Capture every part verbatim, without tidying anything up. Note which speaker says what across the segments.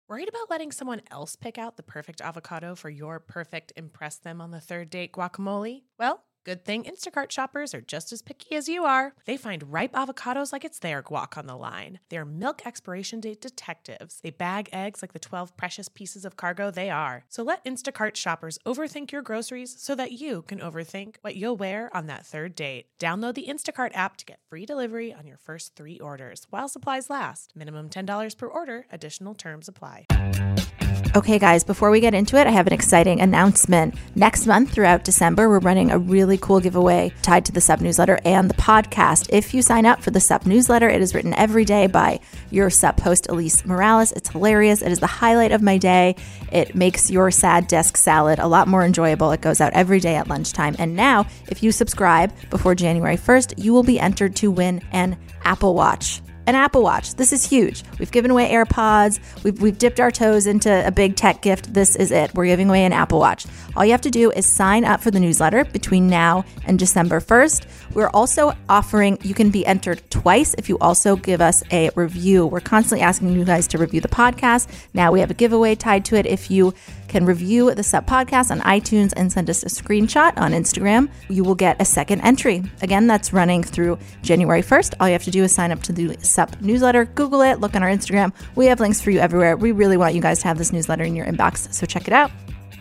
Speaker 1: Worried about letting someone else pick out the perfect avocado for your perfect impress them on the third date guacamole? Well, good thing Instacart shoppers are just as picky as you are. They find ripe avocados like it's their guac on the line. They're milk expiration date detectives. They bag eggs like the twelve precious pieces of cargo they are. So let Instacart shoppers overthink your groceries so that you can overthink what you'll wear on that third date. Download the Instacart app to get free delivery on your first three orders while supplies last. Minimum ten dollars per order. Additional terms apply.
Speaker 2: Okay, guys, before we get into it, I have an exciting announcement. Next month throughout December, we're running a really cool giveaway tied to the S U P newsletter and the podcast. If you sign up for the S U P newsletter, it is written every day by your S U P host, Elise Morales. It's hilarious. It is the highlight of my day. It makes your sad desk salad a lot more enjoyable. It goes out every day at lunchtime. And now, if you subscribe before January first, you will be entered to win an Apple Watch. An Apple Watch. This is huge. We've given away AirPods. We've, we've dipped our toes into a big tech gift. This is it. We're giving away an Apple Watch. All you have to do is sign up for the newsletter between now and December first. We're also offering, you can be entered twice if you also give us a review. We're constantly asking you guys to review the podcast. Now we have a giveaway tied to it. If you can review the S U P podcast on iTunes and send us a screenshot on Instagram, you will get a second entry. Again, that's running through January first. All you have to do is sign up to the S U P newsletter, Google it, look on our Instagram. We have links for you everywhere. We really want you guys to have this newsletter in your inbox, so check it out.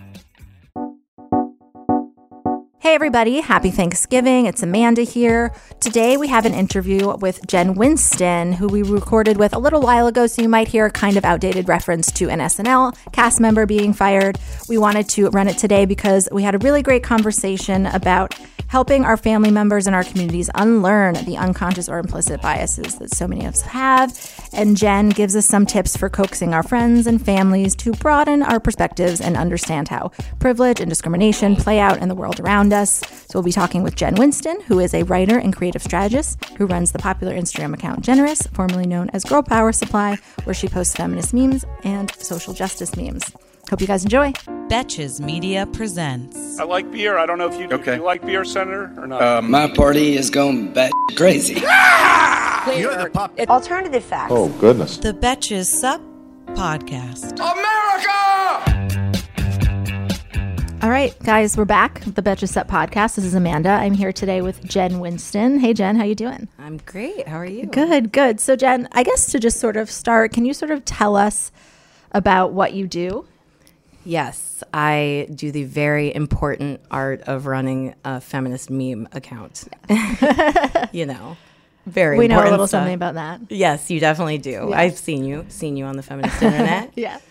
Speaker 2: Hey everybody, happy Thanksgiving. It's Amanda here. Today we have an interview with Jen Winston, who we recorded with a little while ago, so you might hear a kind of outdated reference to an S N L cast member being fired. We wanted to run it today because we had a really great conversation about helping our family members and our communities unlearn the unconscious or implicit biases that so many of us have. And Jen gives us some tips for coaxing our friends and families to broaden our perspectives and understand how privilege and discrimination play out in the world around us. So we'll be talking with Jen Winston, who is a writer and creative strategist who runs the popular Instagram account Generous, formerly known as Girl Power Supply, where she posts feminist memes and social justice memes. Hope you guys enjoy.
Speaker 3: Betches Media presents.
Speaker 4: I like beer. I don't know if you do.
Speaker 5: Okay.
Speaker 4: Do you like beer, Senator, or not?
Speaker 5: Um, My party is going bat crazy.
Speaker 6: You're the pop.
Speaker 7: Alternative facts.
Speaker 6: Oh, goodness.
Speaker 3: The Betches S U P podcast.
Speaker 4: America!
Speaker 2: All right, guys, we're back. The Betches S U P podcast. This is Amanda. I'm here today with Jen Winston. Hey, Jen, how you doing?
Speaker 8: I'm great. How are you?
Speaker 2: Good, good. So, Jen, I guess to just sort of start, can you sort of tell us about what you do?
Speaker 8: Yes, I do the very important art of running a feminist meme account. You know, very
Speaker 2: we know
Speaker 8: important
Speaker 2: a little
Speaker 8: stuff.
Speaker 2: something about that.
Speaker 8: Yes, you definitely do.
Speaker 2: Yes.
Speaker 8: I've seen you, seen you on the feminist internet.
Speaker 2: Yeah.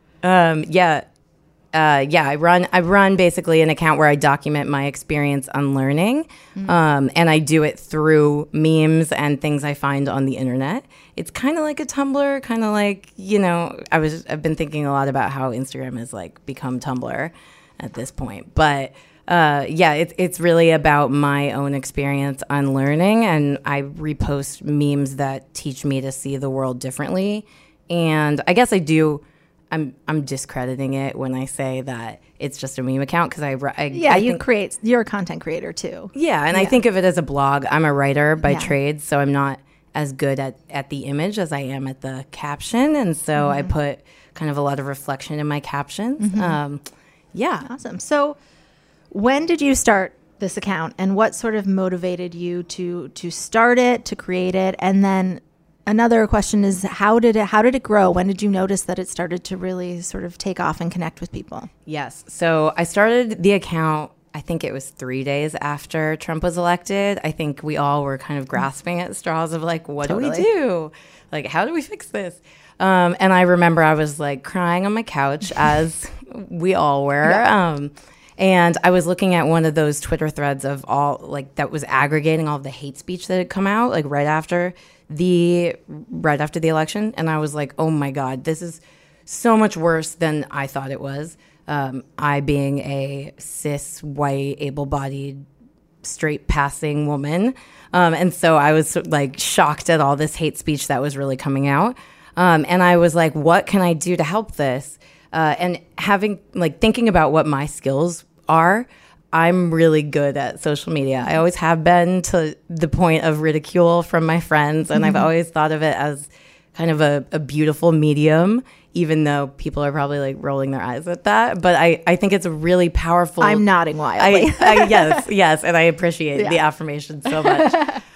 Speaker 8: Um, yeah. Uh, yeah, I run I run basically an account where I document my experience unlearning, mm-hmm. um, and I do it through memes and things I find on the internet. It's kind of like a Tumblr, kind of like, you know, I was I've been thinking a lot about how Instagram has like become Tumblr at this point, but uh, yeah, it's it's really about my own experience unlearning, and I repost memes that teach me to see the world differently, and I guess I do. I'm I'm discrediting it when I say that it's just a meme account because I, I
Speaker 2: yeah
Speaker 8: I
Speaker 2: you
Speaker 8: think,
Speaker 2: create you're a content creator too.
Speaker 8: Yeah, and
Speaker 2: yeah.
Speaker 8: I think of it as a blog. I'm a writer by
Speaker 2: yeah.
Speaker 8: trade, so I'm not as good at, at the image as I am at the caption, and so mm-hmm. I put kind of a lot of reflection in my captions. Mm-hmm. Um, yeah,
Speaker 2: awesome. So when did you start this account, and what sort of motivated you to to start it, to create it, and then another question is how did it how did it grow? When did you notice that it started to really sort of take off and connect with people?
Speaker 8: Yes. So I started the account, I think it was three days after Trump was elected. I think we all were kind of grasping at straws of like, what
Speaker 2: totally.
Speaker 8: do we do? Like, how do we fix this? Um, and I remember I was like crying on my couch as we all were. Yeah. Um, and I was looking at one of those Twitter threads of all like that was aggregating all of the hate speech that had come out like right after the right after the election, and I was like, oh my God, this is so much worse than I thought it was. Um, I being a cis, white, able-bodied, straight passing woman. Um, and so I was like shocked at all this hate speech that was really coming out. Um, and I was like, what can I do to help this? Uh, and having like thinking about what my skills are, I'm really good at social media. I always have been, to the point of ridicule from my friends. And mm-hmm. I've always thought of it as kind of a, a beautiful medium, even though people are probably like rolling their eyes at that. But I, I think it's a really powerful.
Speaker 2: I'm nodding wildly.
Speaker 8: I, I, yes, yes. And I appreciate
Speaker 2: Yeah.
Speaker 8: the affirmation so much.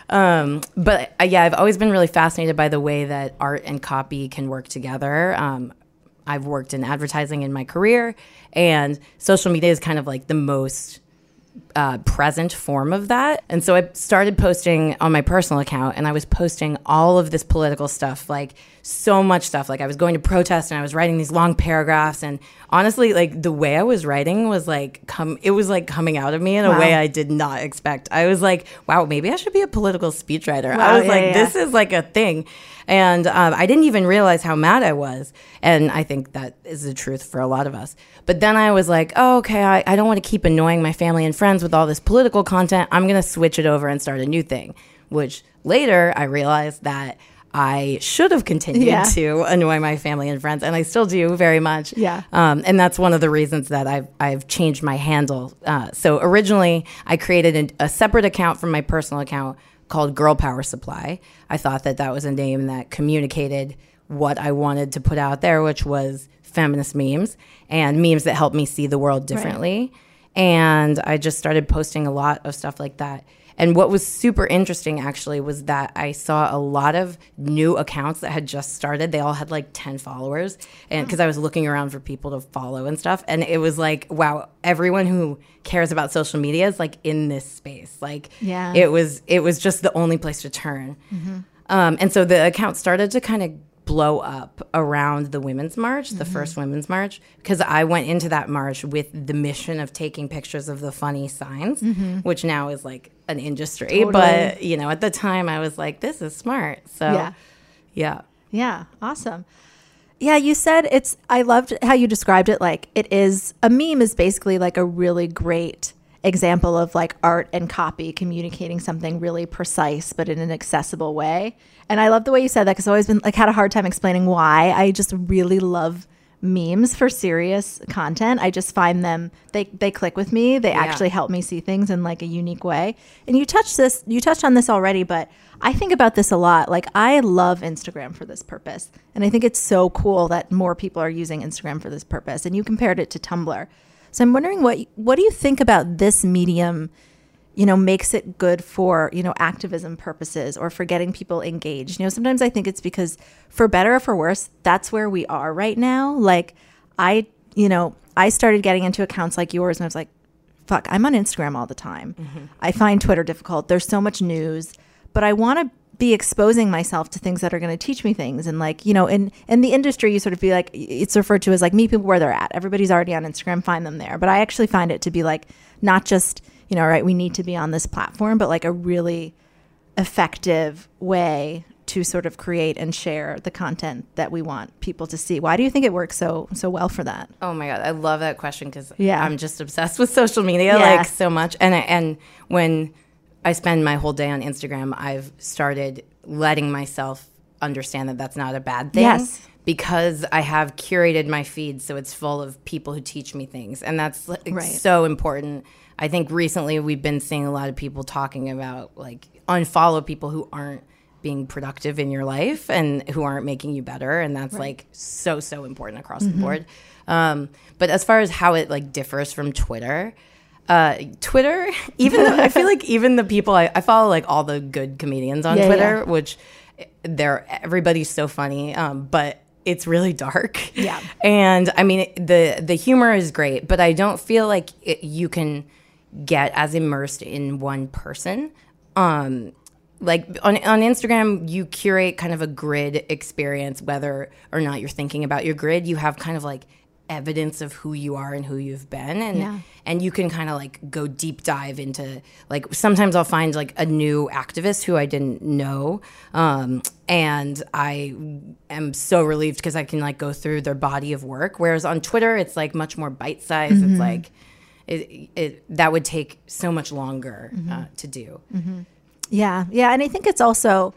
Speaker 8: um, but uh, yeah, I've always been really fascinated by the way that art and copy can work together. Um, I've worked in advertising in my career, and social media is kind of like the most Uh, present form of that. And so I started posting on my personal account, and I was posting all of this political stuff, like so much stuff. Like I was going to protest and I was writing these long paragraphs, and honestly, like the way I was writing was like come it was like coming out of me in a
Speaker 2: Wow.
Speaker 8: way I did not expect. I was like, wow, maybe I should be a political speechwriter.
Speaker 2: Wow,
Speaker 8: I was
Speaker 2: yeah,
Speaker 8: like,
Speaker 2: yeah.
Speaker 8: this is like a thing. And um, I didn't even realize how mad I was. And I think that is the truth for a lot of us. But then I was like, oh, okay, I, I don't want to keep annoying my family and friends with all this political content. I'm going to switch it over and start a new thing, which later I realized that I should have continued
Speaker 2: Yeah.
Speaker 8: to annoy my family and friends, and I still do very much.
Speaker 2: Yeah.
Speaker 8: Um, and that's one of the reasons that I've, I've changed my handle. Uh, so originally, I created a, a separate account from my personal account called Girl Power Supply. I thought that that was a name that communicated what I wanted to put out there, which was feminist memes and memes that help me see the world differently. Right. And I just started posting a lot of stuff like that. And what was super interesting, actually, was that I saw a lot of new accounts that had just started. They all had like ten followers, and because I was looking around for people to follow and stuff. And it was like, wow, everyone who cares about social media is like in this space. Like,
Speaker 2: Yeah.
Speaker 8: it was it was just the only place to turn. Mm-hmm. Um, and so the account started to kind of blow up around the Women's March, the mm-hmm. first Women's March, because I went into that march with the mission of taking pictures of the funny signs, mm-hmm. which now is like an industry. Totally. But, you know, at the time I was like, this is smart. So,
Speaker 2: Yeah.
Speaker 8: yeah.
Speaker 2: Yeah. Awesome. Yeah. You said it's, I loved how you described it. Like it is, a meme is basically like a really great example of like art and copy communicating something really precise, but in an accessible way. And I love the way you said that, because I've always been like had a hard time explaining why. I just really love memes for serious content. I just find them, they, they click with me. They
Speaker 8: Yeah.
Speaker 2: actually help me see things in like a unique way. And you touched this, you touched on this already, but I think about this a lot. Like I love Instagram for this purpose. And I think it's so cool that more people are using Instagram for this purpose. And you compared it to Tumblr. So I'm wondering what what do you think about this medium, you know, makes it good for, you know, activism purposes or for getting people engaged? You know, sometimes I think it's because for better or for worse, that's where we are right now. Like I, you know, I started getting into accounts like yours and I was like, fuck, I'm on Instagram all the time. Mm-hmm. I find Twitter difficult. There's so much news, but I want to be exposing myself to things that are going to teach me things. And like, you know, in, in the industry, you sort of be like, it's referred to as like meet people where they're at. Everybody's already on Instagram, find them there. But I actually find it to be like, not just, you know, right, we need to be on this platform, but like a really effective way to sort of create and share the content that we want people to see. Why do you think it works so, so well for that?
Speaker 8: Oh my God. I love that question because
Speaker 2: Yeah.
Speaker 8: I'm just obsessed with social media,
Speaker 2: Yeah.
Speaker 8: like so much. And, I, and when I spend my whole day on Instagram, I've started letting myself understand that that's not a bad thing.
Speaker 2: Yes.
Speaker 8: Because I have curated my feed so it's full of people who teach me things. And that's like,
Speaker 2: Right.
Speaker 8: so important. I think recently we've been seeing a lot of people talking about like unfollow people who aren't being productive in your life and who aren't making you better. And that's right. like so, so important across mm-hmm. the board. Um, but as far as how it like differs from Twitter, Uh, Twitter, even though I feel like even the people I, I follow, like all the good comedians on
Speaker 2: yeah,
Speaker 8: Twitter,
Speaker 2: yeah.
Speaker 8: which they're everybody's so funny, um, but it's really dark.
Speaker 2: Yeah,
Speaker 8: and I mean it, the the humor is great, but I don't feel like it, you can get as immersed in one person. Um, like on on Instagram, you curate kind of a grid experience, whether or not you're thinking about your grid. You have kind of like evidence of who you are and who you've been, and
Speaker 2: yeah.
Speaker 8: and you can kind of like go deep dive into like sometimes I'll find like a new activist who I didn't know, um, and I am so relieved because I can like go through their body of work. Whereas on Twitter, it's like much more bite sized. Mm-hmm. It's like it, it that would take so much longer mm-hmm. uh, to do.
Speaker 2: Mm-hmm. Yeah, yeah, and I think it's also,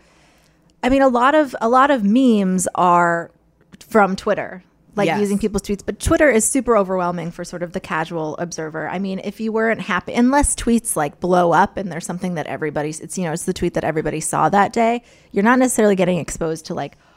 Speaker 2: I mean, a lot of a lot of memes are from Twitter. Like yes. using people's tweets. But Twitter is super overwhelming for sort of the casual observer. I mean, if you weren't happy, unless tweets like blow up and there's something that everybody's, it's, you know, it's the tweet that everybody saw that day, you're not necessarily getting exposed to like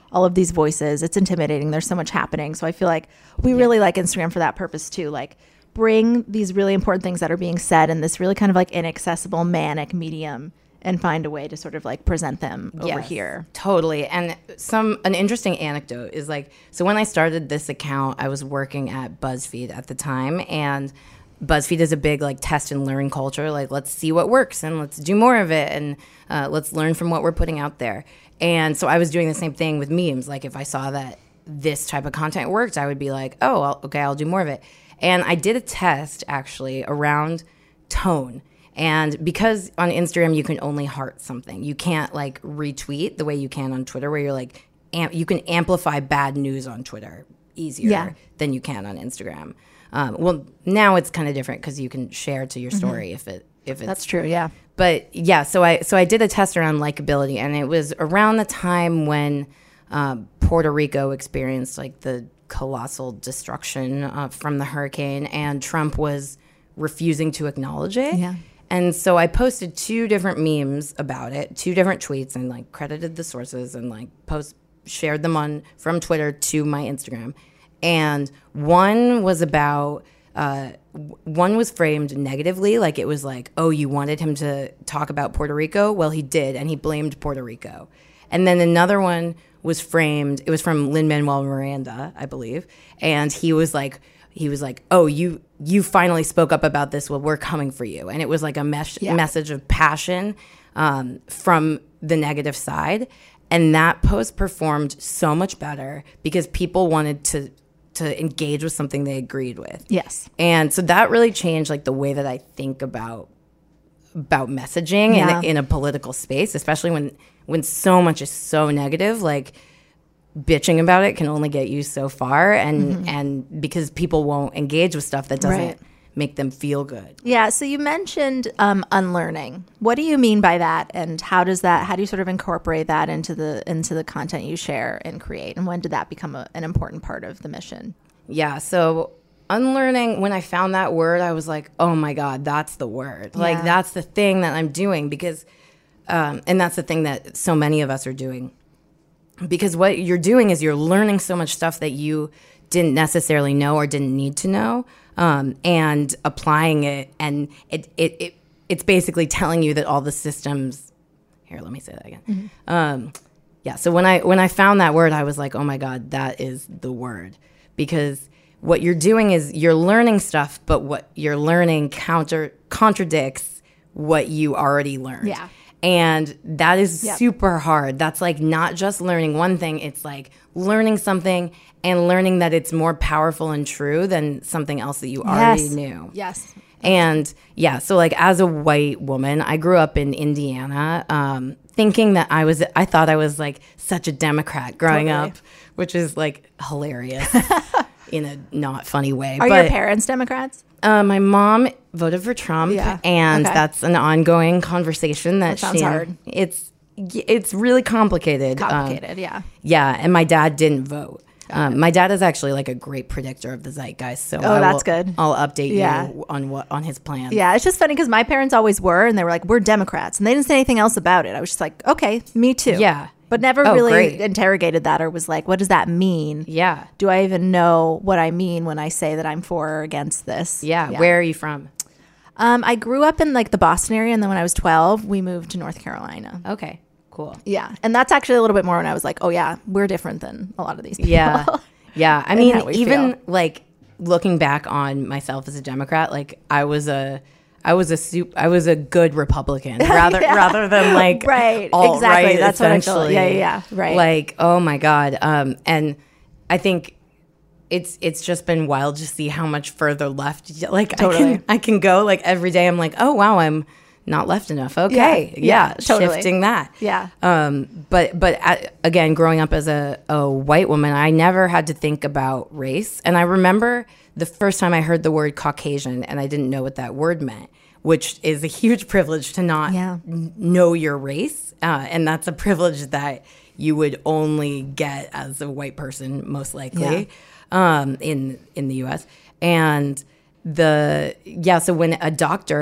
Speaker 2: all of these voices. It's intimidating. There's so much happening. So I feel like we yeah. really like Instagram for that purpose too. Like bring these really important things that are being said in this really kind of like inaccessible, manic medium and find a way to sort of like present them over
Speaker 8: yes,
Speaker 2: here.
Speaker 8: Totally. And some an interesting anecdote is like, so when I started this account, I was working at BuzzFeed at the time, and BuzzFeed is a big like test and learn culture. Like, let's see what works and let's do more of it, and uh, let's learn from what we're putting out there. And so I was doing the same thing with memes. Like if I saw that this type of content worked, I would be like, oh, I'll, okay, I'll do more of it. And I did a test actually around tone. And because on Instagram you can only heart something, you can't like retweet the way you can on Twitter, where you're like, amp- you can amplify bad news on Twitter easier yeah. than you can on Instagram. Um, well, now it's kind of different because you can share to your story mm-hmm. if it if it's
Speaker 2: that's true, yeah.
Speaker 8: But yeah, so I so I did a test around likability, and it was around the time when uh, Puerto Rico experienced like the colossal destruction uh, from the hurricane, and Trump was refusing to acknowledge it.
Speaker 2: Yeah.
Speaker 8: And so I posted two different memes about it, two different tweets, and like credited the sources and like post shared them on from Twitter to my Instagram. And one was about uh, one was framed negatively, like it was like, oh, you wanted him to talk about Puerto Rico? Well, he did, and he blamed Puerto Rico. And then another one was framed, it was from Lin-Manuel Miranda, I believe, and he was like, he was like, oh, you you finally spoke up about this. Well, we're coming for you. And it was like a mes- yeah. message of passion um, from the negative side. And that post performed so much better because people wanted to to engage with something they agreed with.
Speaker 2: Yes.
Speaker 8: And so that really changed like the way that I think about about messaging yeah. in, a, in a political space, especially when when so much is so negative. Like, bitching about it can only get you so far, and mm-hmm. and because people won't engage with stuff that doesn't right. make them feel good.
Speaker 2: Yeah, so you mentioned um, unlearning. What do you mean by that, and how does that how do you sort of incorporate that into the into the content you share and create, and when did that become a, an important part of the mission?
Speaker 8: Yeah, so unlearning, when I found that word, I was like, oh my God, that's the word. Yeah. Like that's the thing that I'm doing, because um, and that's the thing that so many of us are doing. Because what you're doing is you're learning so much stuff that you didn't necessarily know or didn't need to know, um, and applying it. And it, it, it it's basically telling you that all the systems. Here, let me say that again. Mm-hmm. Um, yeah. So when I when I found that word, I was like, oh my God, that is the word. Because what you're doing is you're learning stuff, but what you're learning counter contradicts what you already learned.
Speaker 2: Yeah.
Speaker 8: And that is yep. super hard. That's like not just learning one thing. It's like learning something and learning that it's more powerful and true than something else that you already
Speaker 2: yes.
Speaker 8: knew.
Speaker 2: Yes.
Speaker 8: And yeah, so like as a white woman, I grew up in Indiana, um, thinking that I was, I thought I was like such a Democrat growing totally. up, which is like hilarious in a not funny way.
Speaker 2: Are
Speaker 8: but,
Speaker 2: your parents Democrats?
Speaker 8: Uh, my mom voted for Trump,
Speaker 2: yeah.
Speaker 8: and
Speaker 2: okay.
Speaker 8: that's an ongoing conversation that,
Speaker 2: that sounds
Speaker 8: she,
Speaker 2: hard.
Speaker 8: It's it's really complicated.
Speaker 2: Complicated,
Speaker 8: um,
Speaker 2: yeah.
Speaker 8: Yeah, and my dad didn't vote. Um, my dad is actually like a great predictor of the zeitgeist, so
Speaker 2: oh,
Speaker 8: I
Speaker 2: that's
Speaker 8: will,
Speaker 2: good.
Speaker 8: I'll update
Speaker 2: yeah.
Speaker 8: you on what on his plans.
Speaker 2: Yeah, it's just funny because my parents always were, and they were like, "We're Democrats," and they didn't say anything else about it. I was just like, "Okay, me too."
Speaker 8: Yeah.
Speaker 2: But never
Speaker 8: oh,
Speaker 2: really
Speaker 8: great.
Speaker 2: interrogated that or was like, what does that mean?
Speaker 8: Yeah.
Speaker 2: Do I even know what I mean when I say that I'm for or against this?
Speaker 8: Yeah. yeah. Where are you from?
Speaker 2: Um, I grew up in like the Boston area, and then when I was twelve, we moved to North Carolina.
Speaker 8: Okay, cool.
Speaker 2: Yeah. And that's actually a little bit more when I was like, oh yeah, we're different than a lot of these people.
Speaker 8: Yeah. Yeah. I mean, even
Speaker 2: feel.
Speaker 8: like looking back on myself as a Democrat, like I was a I was a soup. I was a good Republican rather yeah. rather than like
Speaker 2: right
Speaker 8: alt
Speaker 2: exactly.
Speaker 8: Right,
Speaker 2: That's what I feel. Yeah, yeah, yeah. Right.
Speaker 8: Like, oh my God. Um, and I think it's it's just been wild to see how much further left. Like
Speaker 2: totally.
Speaker 8: I can I can go like every day. I'm like, oh wow, I'm not left enough. Okay, yeah, yeah, yeah
Speaker 2: totally.
Speaker 8: shifting that.
Speaker 2: Yeah.
Speaker 8: Um, but but at, again, growing up as a a white woman, I never had to think about race, and I remember the first time I heard the word Caucasian and I didn't know what that word meant, which is a huge privilege to not
Speaker 2: yeah.
Speaker 8: n- know your race. Uh, and that's a privilege that you would only get as a white person, most likely, yeah. um, in, in the U S. And the, yeah, so when a doctor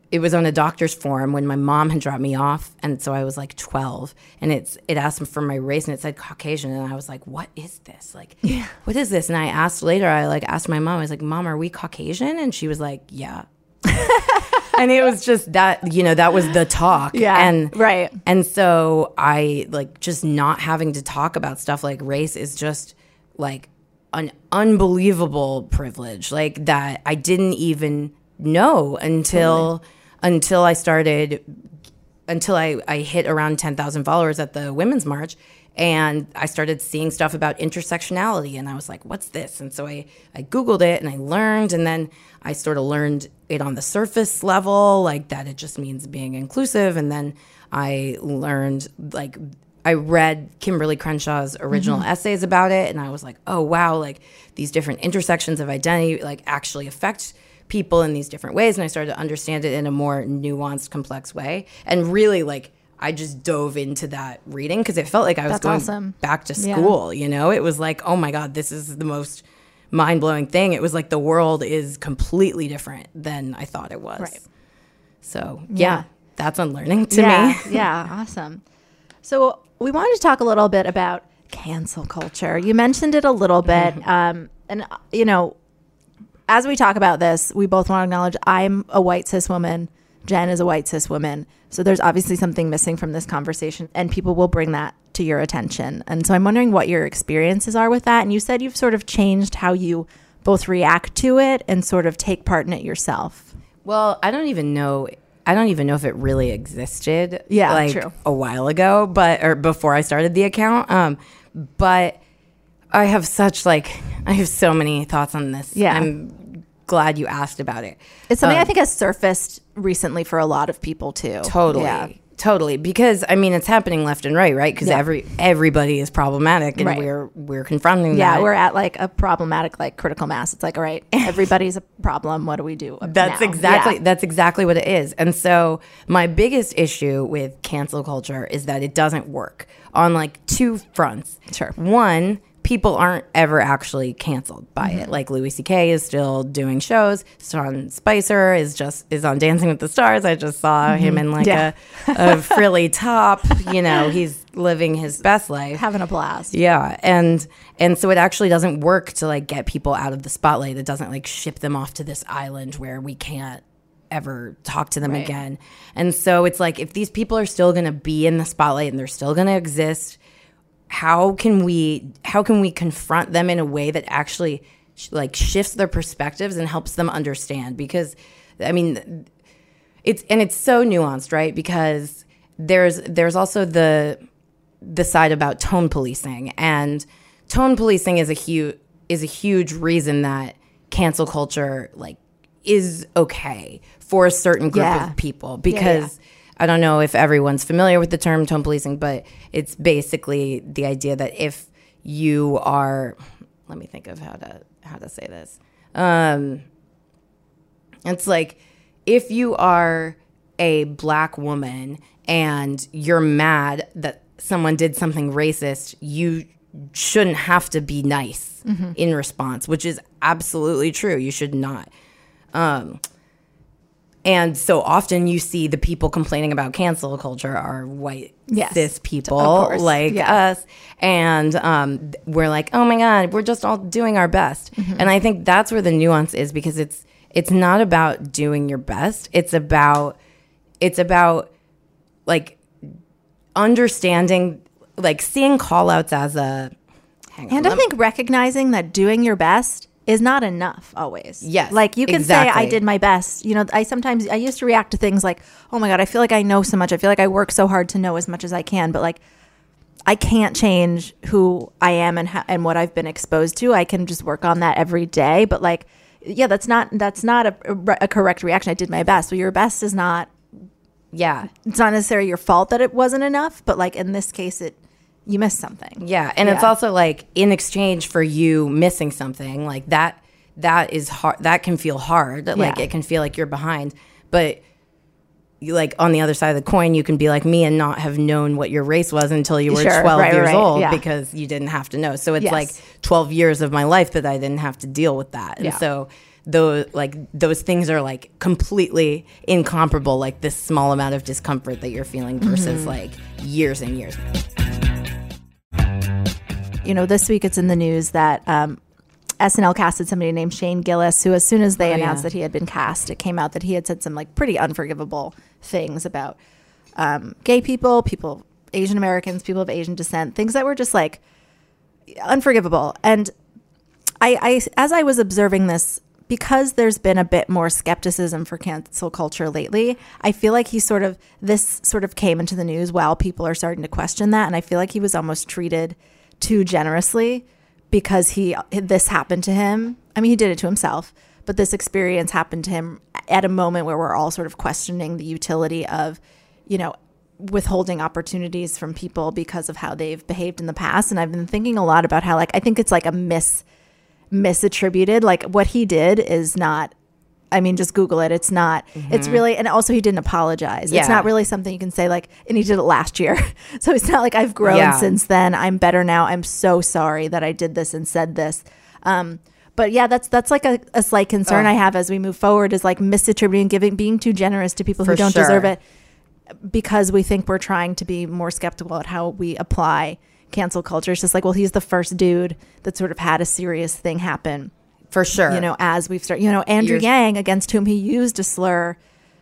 Speaker 8: it was on a doctor's form when my mom had dropped me off, and so I was like twelve, and it's it asked for my race, and it said Caucasian, and I was like, what is this? Like, yeah. what is this? And I asked later, I like asked my mom, I was like, Mom, are we Caucasian? And she was like, yeah. And it was just that, you know, that was the talk.
Speaker 2: Yeah,
Speaker 8: and
Speaker 2: right.
Speaker 8: And so I like just not having to talk about stuff like race is just like an unbelievable privilege, like that I didn't even know until totally. until I started until I, I hit around ten thousand followers at the Women's March, and I started seeing stuff about intersectionality, and I was like, what's this? And so I, I Googled it and I learned, and then I sort of learned it on the surface level, like that it just means being inclusive, and then I learned like I read Kimberly Crenshaw's original mm-hmm. essays about it, and I was like, oh, wow, like these different intersections of identity like actually affect people in these different ways. And I started to understand it in a more nuanced, complex way. And really, like, I just dove into that reading because it felt like I was
Speaker 2: That's
Speaker 8: going
Speaker 2: awesome.
Speaker 8: back to school, yeah. you know? It was like, oh, my God, this is the most mind-blowing thing. It was like the world is completely different than I thought it was.
Speaker 2: Right.
Speaker 8: So, yeah, yeah that's unlearning to
Speaker 2: yeah,
Speaker 8: me.
Speaker 2: Yeah, awesome. So we wanted to talk a little bit about cancel culture. You mentioned it a little bit. Mm-hmm. Um, and, you know, as we talk about this, we both want to acknowledge I'm a white cis woman. Jen is a white cis woman. So there's obviously something missing from this conversation, and people will bring that to your attention. And so I'm wondering what your experiences are with that. And you said you've sort of changed how you both react to it and sort of take part in it yourself.
Speaker 8: Well, I don't even know. I don't even know if it really existed.
Speaker 2: Yeah,
Speaker 8: like
Speaker 2: true.
Speaker 8: a while ago, but or before I started the account. Um, but I have such like I have so many thoughts on this.
Speaker 2: Yeah.
Speaker 8: I'm glad you asked about it.
Speaker 2: It's something
Speaker 8: um,
Speaker 2: I think has surfaced recently for a lot of people too.
Speaker 8: Totally.
Speaker 2: Yeah.
Speaker 8: Totally, because I mean it's happening left and right, right? Because
Speaker 2: yeah.
Speaker 8: every everybody is problematic, and
Speaker 2: right.
Speaker 8: we're we're confronting
Speaker 2: yeah,
Speaker 8: that.
Speaker 2: Yeah, we're at like a problematic like critical mass. It's like, all right, everybody's a problem. What do we do?
Speaker 8: That's
Speaker 2: now?
Speaker 8: exactly
Speaker 2: yeah.
Speaker 8: that's exactly what it is. And so my biggest issue with cancel culture is that it doesn't work on like two fronts.
Speaker 2: Sure.
Speaker 8: One, people aren't ever actually canceled by mm-hmm. it. Like Louis C K is still doing shows. Sean Spicer is just is on Dancing with the Stars. I just saw mm-hmm. him in like yeah. a, a frilly top. You know, he's living his best life,
Speaker 2: having a blast.
Speaker 8: Yeah, and and so it actually doesn't work to like get people out of the spotlight. It doesn't like ship them off to this island where we can't ever talk to them right. again. And so it's like if these people are still going to be in the spotlight and they're still going to exist, how can we how can we confront them in a way that actually sh- like shifts their perspectives and helps them understand? Because I mean it's and it's so nuanced, right? Because there's there's also the the side about tone policing, and tone policing is a huge is a huge reason that cancel culture like is okay for a certain group
Speaker 2: yeah.
Speaker 8: of people, because
Speaker 2: yeah, yeah.
Speaker 8: I don't know if everyone's familiar with the term tone policing, but it's basically the idea that if you are, let me think of how to how to say this. Um, it's like if you are a black woman and you're mad that someone did something racist, you shouldn't have to be nice mm-hmm. in response, which is absolutely true. You should not. Um, And so often you see the people complaining about cancel culture are white
Speaker 2: yes,
Speaker 8: cis people like
Speaker 2: yeah.
Speaker 8: us. And um, we're like, oh my God, we're just all doing our best. Mm-hmm. And I think that's where the nuance is, because it's it's not about doing your best. It's about it's about like understanding, like seeing call outs as a hang on,
Speaker 2: and I think recognizing that doing your best is not enough always.
Speaker 8: Yes.
Speaker 2: Like you can
Speaker 8: exactly.
Speaker 2: say I did my best. You know, I sometimes I used to react to things like, oh my God, I feel like I know so much. I feel like I work so hard to know as much as I can, but like I can't change who I am and how, and what I've been exposed to. I can just work on that every day. But like, yeah, that's not that's not a, a correct reaction. I did my best. Well, your best is not.
Speaker 8: Yeah,
Speaker 2: it's not necessarily your fault that it wasn't enough, but like in this case, it. You missed something.
Speaker 8: Yeah, and yeah. it's also like in exchange for you missing something, like that that is hard. That can feel hard. Like
Speaker 2: yeah.
Speaker 8: it can feel like you're behind. But you, like on the other side of the coin, you can be like me and not have known what your race was until you were
Speaker 2: sure,
Speaker 8: twelve
Speaker 2: right,
Speaker 8: years
Speaker 2: right,
Speaker 8: old
Speaker 2: yeah.
Speaker 8: because you didn't have to know. So it's
Speaker 2: yes.
Speaker 8: like twelve years of my life that I didn't have to deal with that. And
Speaker 2: yeah.
Speaker 8: so those like those things are like completely incomparable, like this small amount of discomfort that you're feeling versus mm-hmm. like years and years.
Speaker 2: You know, this week it's in the news that um, S N L casted somebody named Shane Gillis, who as soon as they oh, announced yeah. that he had been cast, it came out that he had said some like pretty unforgivable things about um, gay people, people, Asian Americans, people of Asian descent, things that were just like unforgivable. And I, I as I was observing this, because there's been a bit more skepticism for cancel culture lately, I feel like he sort of, this sort of came into the news while people are starting to question that. And I feel like he was almost treated too generously because he, this happened to him. I mean, he did it to himself, but this experience happened to him at a moment where we're all sort of questioning the utility of, you know, withholding opportunities from people because of how they've behaved in the past. And I've been thinking a lot about how, like, I think it's like a mis misattributed, like what he did is not, I mean, just Google it. It's not, mm-hmm. it's really, and also he didn't apologize. Yeah. It's not really something you can say like, and he did it last year. So it's not like I've grown yeah. since then. I'm better now. I'm so sorry that I did this and said this. Um, but yeah, that's, that's like a, a slight concern oh. I have as we move forward, is like misattributing, giving, being too generous to people
Speaker 8: For
Speaker 2: who don't
Speaker 8: sure.
Speaker 2: deserve it, because we think we're trying to be more skeptical at how we apply cancel culture. It's just like, well, he's the first dude that sort of had a serious thing happen.
Speaker 8: For sure.
Speaker 2: You know, as we've started, you know, Andrew Years. Yang, against whom he used a slur,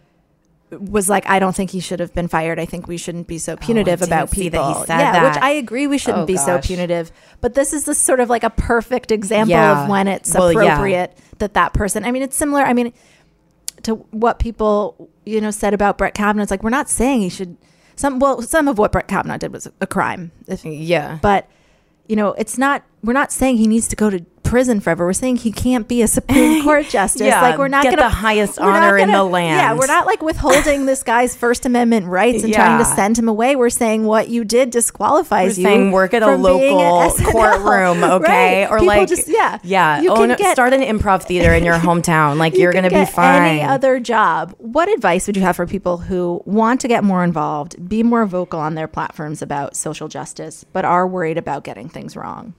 Speaker 2: was like, I don't think he should have been fired. I think we shouldn't be so punitive
Speaker 8: oh,
Speaker 2: about people.
Speaker 8: That he said
Speaker 2: yeah,
Speaker 8: that.
Speaker 2: Which I agree we shouldn't
Speaker 8: oh,
Speaker 2: be
Speaker 8: gosh.
Speaker 2: so punitive. But this is this sort of like a perfect example
Speaker 8: yeah.
Speaker 2: of when it's
Speaker 8: well,
Speaker 2: appropriate
Speaker 8: yeah.
Speaker 2: that that person, I mean, it's similar, I mean, to what people, you know, said about Brett Kavanaugh. It's like, we're not saying he should, some, well, some of what Brett Kavanaugh did was a crime. If,
Speaker 8: yeah.
Speaker 2: But, you know, it's not, we're not saying he needs to go to prison forever. We're saying he can't be a Supreme Court justice.
Speaker 8: yeah,
Speaker 2: like we're not
Speaker 8: get
Speaker 2: gonna,
Speaker 8: the highest honor
Speaker 2: gonna,
Speaker 8: in the land.
Speaker 2: Yeah, we're not like withholding this guy's First Amendment rights and
Speaker 8: yeah.
Speaker 2: trying to send him away. We're saying what you did disqualifies
Speaker 8: we're
Speaker 2: you.
Speaker 8: Saying work at a local courtroom, okay?
Speaker 2: Right.
Speaker 8: Or
Speaker 2: People
Speaker 8: like,
Speaker 2: just, yeah,
Speaker 8: yeah,
Speaker 2: you
Speaker 8: own,
Speaker 2: can get,
Speaker 8: start an improv theater in your hometown. Like you you're gonna be fine.
Speaker 2: Any other job. What advice would you have for people who want to get more involved, be more vocal on their platforms about social justice, but are worried about getting things wrong?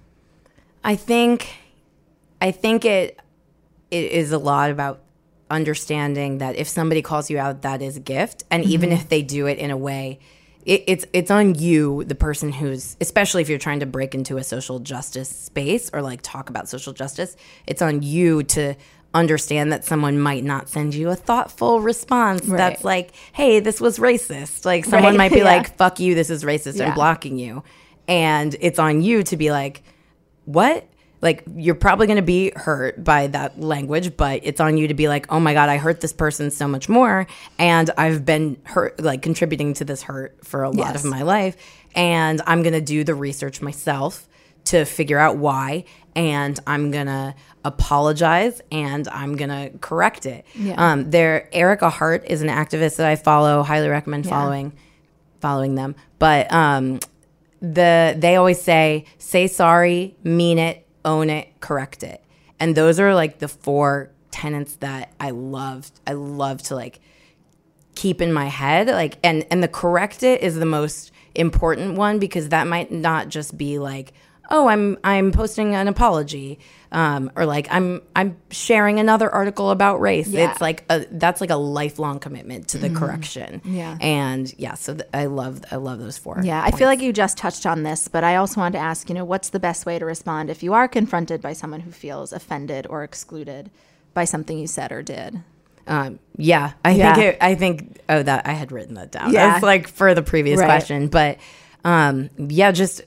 Speaker 8: I think, I think it it is a lot about understanding that if somebody calls you out, that is a gift, and mm-hmm. even if they do it in a way, it, it's it's on you, the person who's, especially if you're trying to break into a social justice space or like talk about social justice, it's on you to understand that someone might not send you a thoughtful response right. that's like, hey, this was racist. Like someone
Speaker 2: right.
Speaker 8: might be
Speaker 2: yeah.
Speaker 8: like, fuck you, this is racist,
Speaker 2: yeah.
Speaker 8: and blocking you, and it's on you to be like, what? Like, you're probably going to be hurt by that language, but it's on you to be like, oh my God, I hurt this person so much more. And I've been hurt, like contributing to this hurt for a lot
Speaker 2: yes.
Speaker 8: of my life. And I'm going to do the research myself to figure out why. And I'm going to apologize and I'm going to correct it. Yeah. Um, there, Erica Hart is an activist that I follow, highly recommend
Speaker 2: yeah.
Speaker 8: following, following them. But, um, The they always say, say sorry, mean it, own it, correct it. And those are like the four tenets that I love. I love to like keep in my head. Like and, and the correct it is the most important one, because that might not just be like, oh, I'm I'm posting an apology, um, or like I'm I'm sharing another article about race.
Speaker 2: Yeah.
Speaker 8: It's like a, that's like a lifelong commitment to the mm-hmm. correction.
Speaker 2: Yeah, and
Speaker 8: yeah, so th- I love I love those four.
Speaker 2: Yeah,
Speaker 8: points.
Speaker 2: I feel like you just touched on this, but I also wanted to ask, you know, what's the best way to respond if you are confronted by someone who feels offended or excluded by something you said or did?
Speaker 8: Um, yeah, I
Speaker 2: yeah.
Speaker 8: think it, I think oh that I had written that down.
Speaker 2: Yeah,
Speaker 8: that's like for the previous
Speaker 2: right.
Speaker 8: question, but um, yeah, just.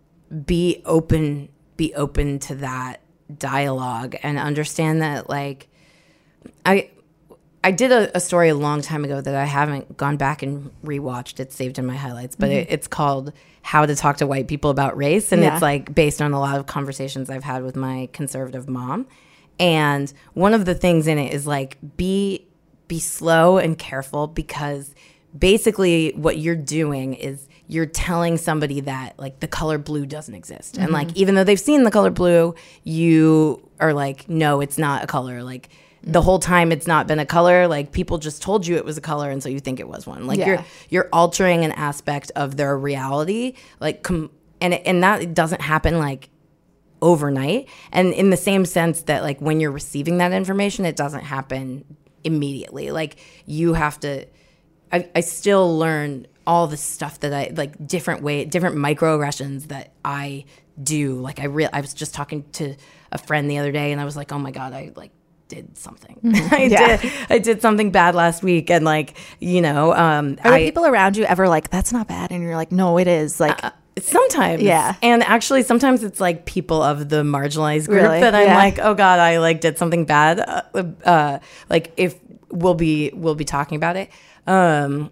Speaker 8: be open be open to that dialogue and understand that like I I did a, a story a long time ago that I haven't gone back and rewatched. It's saved in my highlights, but mm-hmm. it, it's called How to Talk to White People About Race, and yeah. it's like based on a lot of conversations I've had with my conservative mom. And one of the things in it is like be be slow and careful, because basically what you're doing is you're telling somebody that like the color blue doesn't exist. Mm-hmm. And like, even though they've seen the color blue, you are like, no, it's not a color. Like mm-hmm. the whole time it's not been a color. Like people just told you it was a color. And so you think it was one. Like yeah. you're, you're altering an aspect of their reality. Like, com- and, and that doesn't happen like overnight. And in the same sense that like when you're receiving that information, it doesn't happen immediately. Like you have to, I, I still learn all the stuff that I, like different way, different microaggressions that I do. Like I real, I was just talking to a friend the other day and I was like, oh my God, I like did something. I
Speaker 2: Yeah.
Speaker 8: did, I did something bad last week. And like, you know, um,
Speaker 2: Are the
Speaker 8: I,
Speaker 2: people around you ever like, that's not bad? And you're like, no, it is. Like,
Speaker 8: uh, sometimes.
Speaker 2: Yeah.
Speaker 8: And actually sometimes it's like people of the marginalized group
Speaker 2: Really?
Speaker 8: that I'm
Speaker 2: Yeah.
Speaker 8: like, oh God, I like did something bad. Uh, uh, like if we'll be, we'll be talking about it. Um,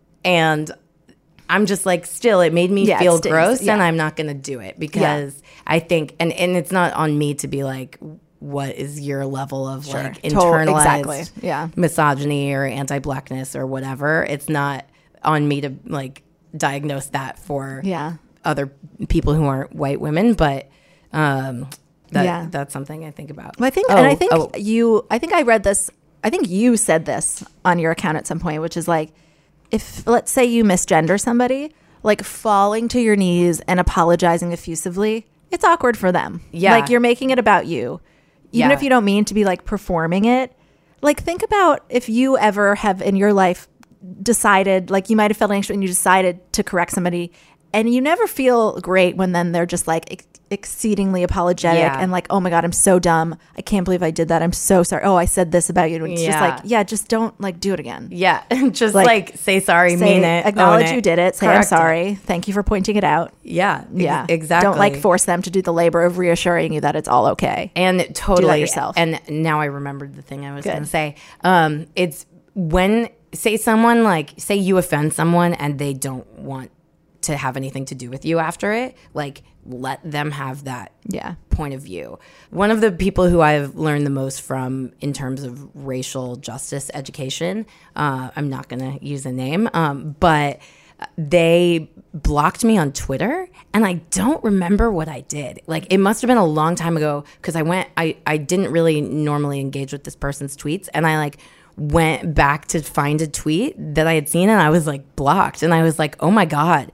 Speaker 8: and I'm just like, still, it made me
Speaker 2: Yeah, it
Speaker 8: feel
Speaker 2: stings.
Speaker 8: gross
Speaker 2: Yeah.
Speaker 8: and I'm not going to do it because I think, and, and it's not on me to be like, what is your level of like
Speaker 2: To-
Speaker 8: internalized
Speaker 2: exactly. Yeah.
Speaker 8: misogyny or anti-blackness or whatever. It's not on me to like diagnose that for
Speaker 2: Yeah.
Speaker 8: other people who aren't white women, but um, that,
Speaker 2: Yeah.
Speaker 8: that's something I think about.
Speaker 2: Well, I think,
Speaker 8: Oh,
Speaker 2: and I think
Speaker 8: oh,
Speaker 2: you, I think I read this, I think you said this on your account at some point, which is like, if let's say you misgender somebody, like falling to your knees and apologizing effusively, it's awkward for them.
Speaker 8: Yeah.
Speaker 2: Like you're making it about you. Even
Speaker 8: Yeah.
Speaker 2: if you don't mean to be like performing it. Like think about if you ever have in your life decided, like you might have felt anxious and you decided to correct somebody and you never feel great when then they're just like ex- exceedingly apologetic
Speaker 8: Yeah.
Speaker 2: and like, oh my God, I'm so dumb. I can't believe I did that. I'm so sorry. Oh, I said this about you. And it's just
Speaker 8: Yeah.
Speaker 2: like, yeah, just don't like do it again.
Speaker 8: yeah, just
Speaker 2: Like,
Speaker 8: like, say sorry,
Speaker 2: Say,
Speaker 8: mean it,
Speaker 2: acknowledge
Speaker 8: own it,
Speaker 2: you did it. Say I'm
Speaker 8: correct it.
Speaker 2: sorry. Thank you for pointing it out.
Speaker 8: Yeah, ex-
Speaker 2: Yeah,
Speaker 8: exactly.
Speaker 2: Don't like force them to do the labor of reassuring you that it's all okay.
Speaker 8: And totally
Speaker 2: yourself.
Speaker 8: And now I remembered the thing I was
Speaker 2: Good.
Speaker 8: going to say. Um, it's when say someone like say you offend someone and they don't want to have anything to do with you after it, like let them have that
Speaker 2: Yeah.
Speaker 8: point of view. One of the people who I've learned the most from in terms of racial justice education, uh, I'm not going to use a name, um, but they blocked me on Twitter and I don't remember what I did. Like it must have been a long time ago because I went, I, I didn't really normally engage with this person's tweets and I like went back to find a tweet that I had seen and I was like blocked and I was like, oh my God,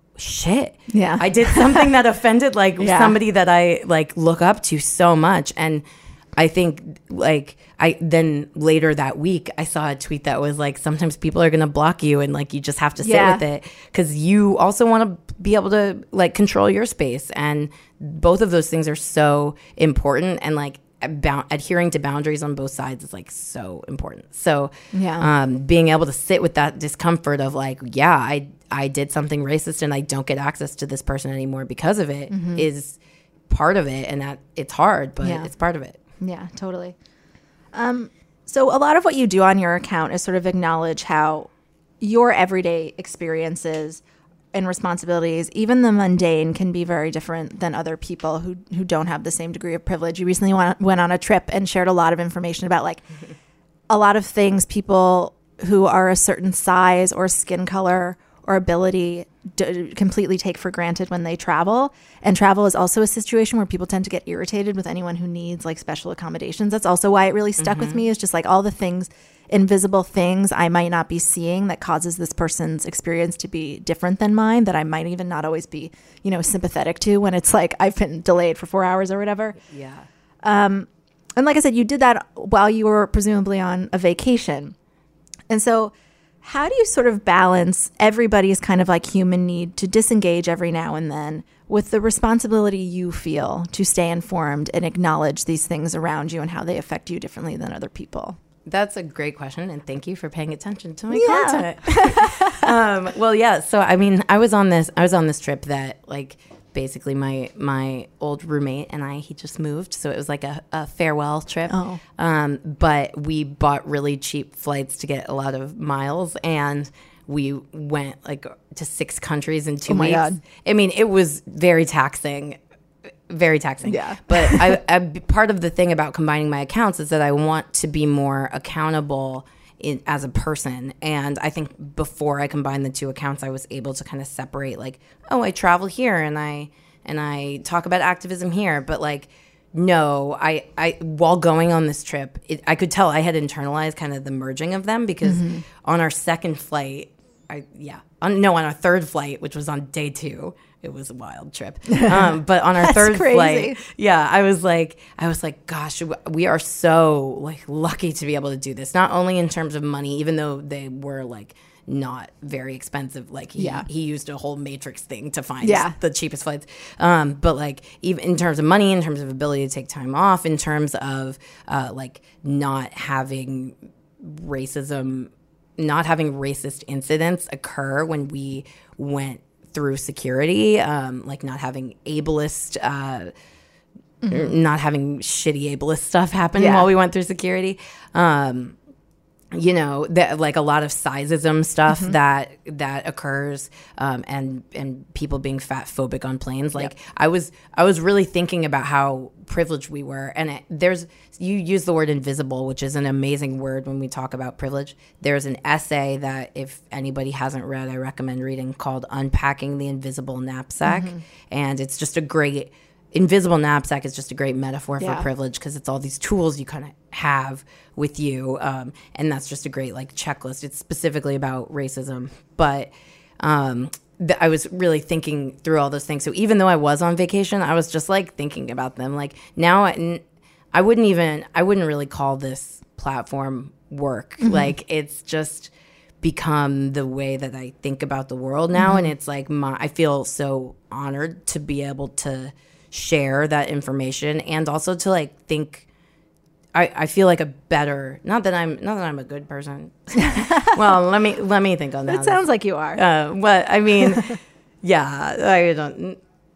Speaker 8: shit.
Speaker 2: Yeah.
Speaker 8: I did something that offended like
Speaker 2: Yeah.
Speaker 8: somebody that I like look up to so much. And I think like I then later that week I saw a tweet that was like sometimes people are going to block you and like you just have to sit
Speaker 2: Yeah.
Speaker 8: with it because you also want to be able to like control your space and both of those things are so important and like about adhering to boundaries on both sides is like so important. So
Speaker 2: Yeah.
Speaker 8: um, being able to sit with that discomfort of like, yeah, I I did something racist and I don't get access to this person anymore because of it is part of it, and that it's hard, but
Speaker 2: Yeah.
Speaker 8: it's part of it.
Speaker 2: Yeah, totally. Um, so a lot of what you do on your account is sort of acknowledge how your everyday experiences and responsibilities, even the mundane, can be very different than other people who who don't have the same degree of privilege. You recently went, went on a trip and shared a lot of information about like a lot of things people who are a certain size or skin color or ability d- completely take for granted when they travel. And travel is also a situation where people tend to get irritated with anyone who needs like special accommodations. That's also why it really stuck with me, is just like all the things, invisible things I might not be seeing that causes this person's experience to be different than mine, that I might even not always be, you know, sympathetic to when it's like I've been delayed for four hours or whatever.
Speaker 8: Yeah.
Speaker 2: And like I said, you did that while you were presumably on a vacation. And so how do you sort of balance everybody's kind of like human need to disengage every now and then with the responsibility you feel to stay informed and acknowledge these things around you and how they affect you differently than other people?
Speaker 8: That's a great question, and thank you for paying attention to my
Speaker 2: Yeah.
Speaker 8: content. um, well, yeah. So, I mean, I was on this. I was on this trip that, like, basically my my old roommate and I, he just moved, so it was like a, a farewell trip.
Speaker 2: Oh.
Speaker 8: Um, but we bought really cheap flights to get a lot of miles, and we went like to six countries in two
Speaker 2: Oh my
Speaker 8: weeks.
Speaker 2: God.
Speaker 8: I mean, it was very taxing. Very taxing.
Speaker 2: Yeah.
Speaker 8: But I, I, part of the thing about combining my accounts is that I want to be more accountable in, as a person. And I think before I combined the two accounts, I was able to kind of separate like, oh, I travel here and I and I talk about activism here. But like, no, I, I while going on this trip, it, I could tell I had internalized kind of the merging of them because on our second flight, I yeah, on, no, on our third flight, which was on day two, it was a wild trip. Um, but on our
Speaker 2: That's
Speaker 8: third
Speaker 2: crazy.
Speaker 8: flight, yeah, I was like, I was like, gosh, we are so like lucky to be able to do this. Not only in terms of money, even though they were like not very expensive. Like he,
Speaker 2: Yeah.
Speaker 8: he used a whole matrix thing to find
Speaker 2: Yeah.
Speaker 8: the cheapest flights. Um, but like even in terms of money, in terms of ability to take time off, in terms of uh, like not having racism, not having racist incidents occur when we went through security, um, like not having ableist, uh, mm-hmm. not having shitty ableist stuff happen
Speaker 2: Yeah.
Speaker 8: while we went through security. Um, you know, that like a lot of sizeism stuff mm-hmm. that that occurs, um, and and people being fat phobic on planes. Like yep. I was, I was really thinking about how privileged we were, and it, there's you use the word invisible, which is an amazing word when we talk about privilege. There's an essay that if anybody hasn't read, I recommend reading called "Unpacking the Invisible Knapsack," mm-hmm. and it's just a great. Invisible knapsack is just a great metaphor
Speaker 2: yeah.
Speaker 8: for privilege because it's all these tools you kind of have with you, um, and that's just a great like checklist. It's specifically about racism, but um, th- I was really thinking through all those things. So even though I was on vacation, I was just like thinking about them. Like now, I, n- I wouldn't even I wouldn't really call this platform work. Mm-hmm. Like it's just become the way that I think about the world now, mm-hmm. and it's like my I feel so honored to be able to share that information and also to like think I, I feel like a better not that I'm not that I'm a good person. Well, let me let me think on that.
Speaker 2: It sounds like you are.
Speaker 8: Uh, but I mean, yeah, I don't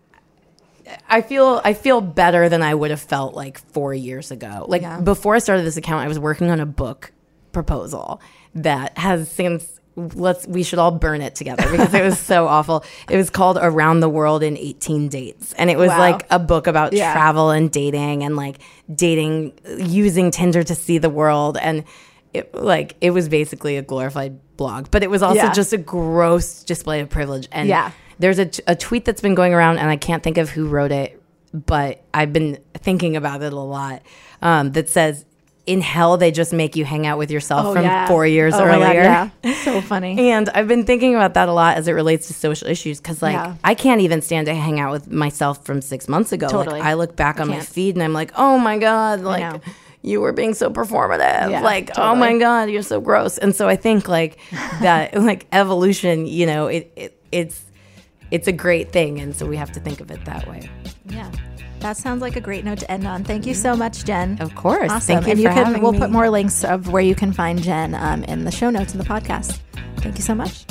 Speaker 8: I feel I feel better than I would have felt like four years ago. Like
Speaker 2: yeah.
Speaker 8: before I started this account, I was working on a book proposal that has since let's we should all burn it together because it was so awful. It was called Around the World in eighteen Dates, and it was
Speaker 2: wow.
Speaker 8: like a book about
Speaker 2: yeah.
Speaker 8: travel and dating and like dating using Tinder to see the world, and it like it was basically a glorified blog, but it was also
Speaker 2: yeah.
Speaker 8: just a gross display of privilege. And
Speaker 2: yeah.
Speaker 8: there's a, a tweet that's been going around, and I can't think of who wrote it, but I've been thinking about it a lot, um, that says, in hell, they just make you hang out with yourself
Speaker 2: oh,
Speaker 8: from
Speaker 2: yeah.
Speaker 8: four years
Speaker 2: oh
Speaker 8: earlier.
Speaker 2: God, yeah. So funny.
Speaker 8: And I've been thinking about that a lot as it relates to social issues because, like,
Speaker 2: yeah.
Speaker 8: I can't even stand to hang out with myself from six months ago.
Speaker 2: Totally.
Speaker 8: Like, I look back
Speaker 2: I
Speaker 8: on
Speaker 2: can't.
Speaker 8: my feed and I'm like, oh my God, like, you were being so performative.
Speaker 2: Yeah,
Speaker 8: like,
Speaker 2: totally.
Speaker 8: oh my God, you're so gross. And so I think, like, that, like, evolution, you know, it, it it's it's a great thing. And so we have to think of it that way.
Speaker 2: Yeah. That sounds like a great note to end on. Thank you so much, Jen.
Speaker 8: Of course.
Speaker 2: Awesome.
Speaker 8: Thank you
Speaker 2: and
Speaker 8: for
Speaker 2: you can
Speaker 8: having
Speaker 2: we'll
Speaker 8: me.
Speaker 2: put more links of where you can find Jen um, in the show notes in the podcast. Thank you so much.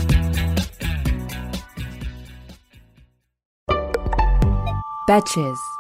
Speaker 3: Betches.